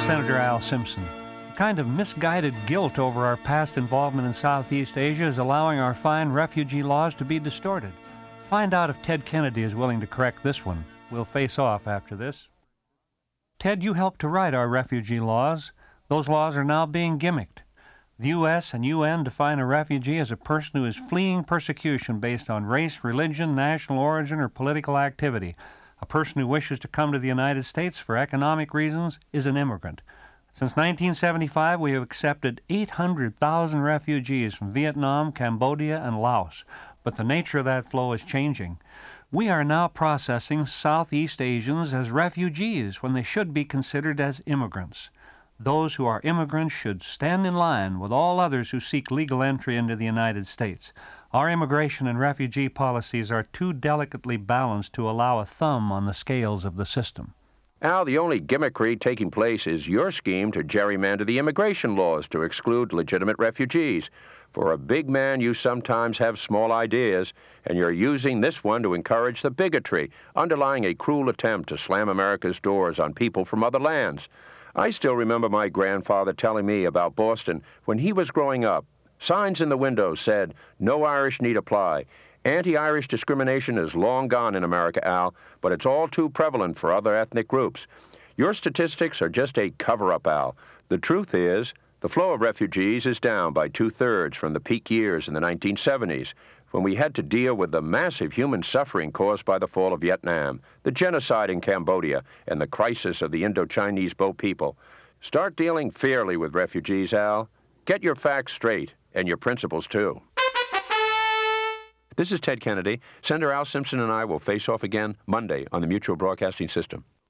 Senator Al Simpson. The kind of misguided guilt over our past involvement in Southeast Asia is allowing our fine refugee laws to be distorted. Find out if Ted Kennedy is willing to correct this one. We'll face off after this. Ted, you helped to write our refugee laws. Those laws are now being gimmicked. The U.S. and UN define a refugee as a person who is fleeing persecution based on race, religion, national origin, or political activity. A person who wishes to come to the United States for economic reasons is an immigrant. Since 1975, we have accepted 800,000 refugees from Vietnam, Cambodia, and Laos, but the nature of that flow is changing. We are now processing Southeast Asians as refugees when they should be considered as immigrants. Those who are immigrants should stand in line with all others who seek legal entry into the United States. Our immigration and refugee policies are too delicately balanced to allow a thumb on the scales of the system. Al, the only gimmickry taking place is your scheme to gerrymander the immigration laws to exclude legitimate refugees. For a big man, you sometimes have small ideas, and you're using this one to encourage the bigotry, underlying a cruel attempt to slam America's doors on people from other lands. I still remember my grandfather telling me about Boston when he was growing up. Signs in the windows said, "No Irish need apply." Anti-Irish discrimination is long gone in America, Al, but it's all too prevalent for other ethnic groups. Your statistics are just a cover-up, Al. The truth is, the flow of refugees is down by 2/3 from the peak years in the 1970s, when we had to deal with the massive human suffering caused by the fall of Vietnam, the genocide in Cambodia, and the crisis of the Indo-Chinese Boe people. Start dealing fairly with refugees, Al. Get your facts straight, and your principles, too. This is Ted Kennedy. Senator Al Simpson and I will face off again Monday on the Mutual Broadcasting System.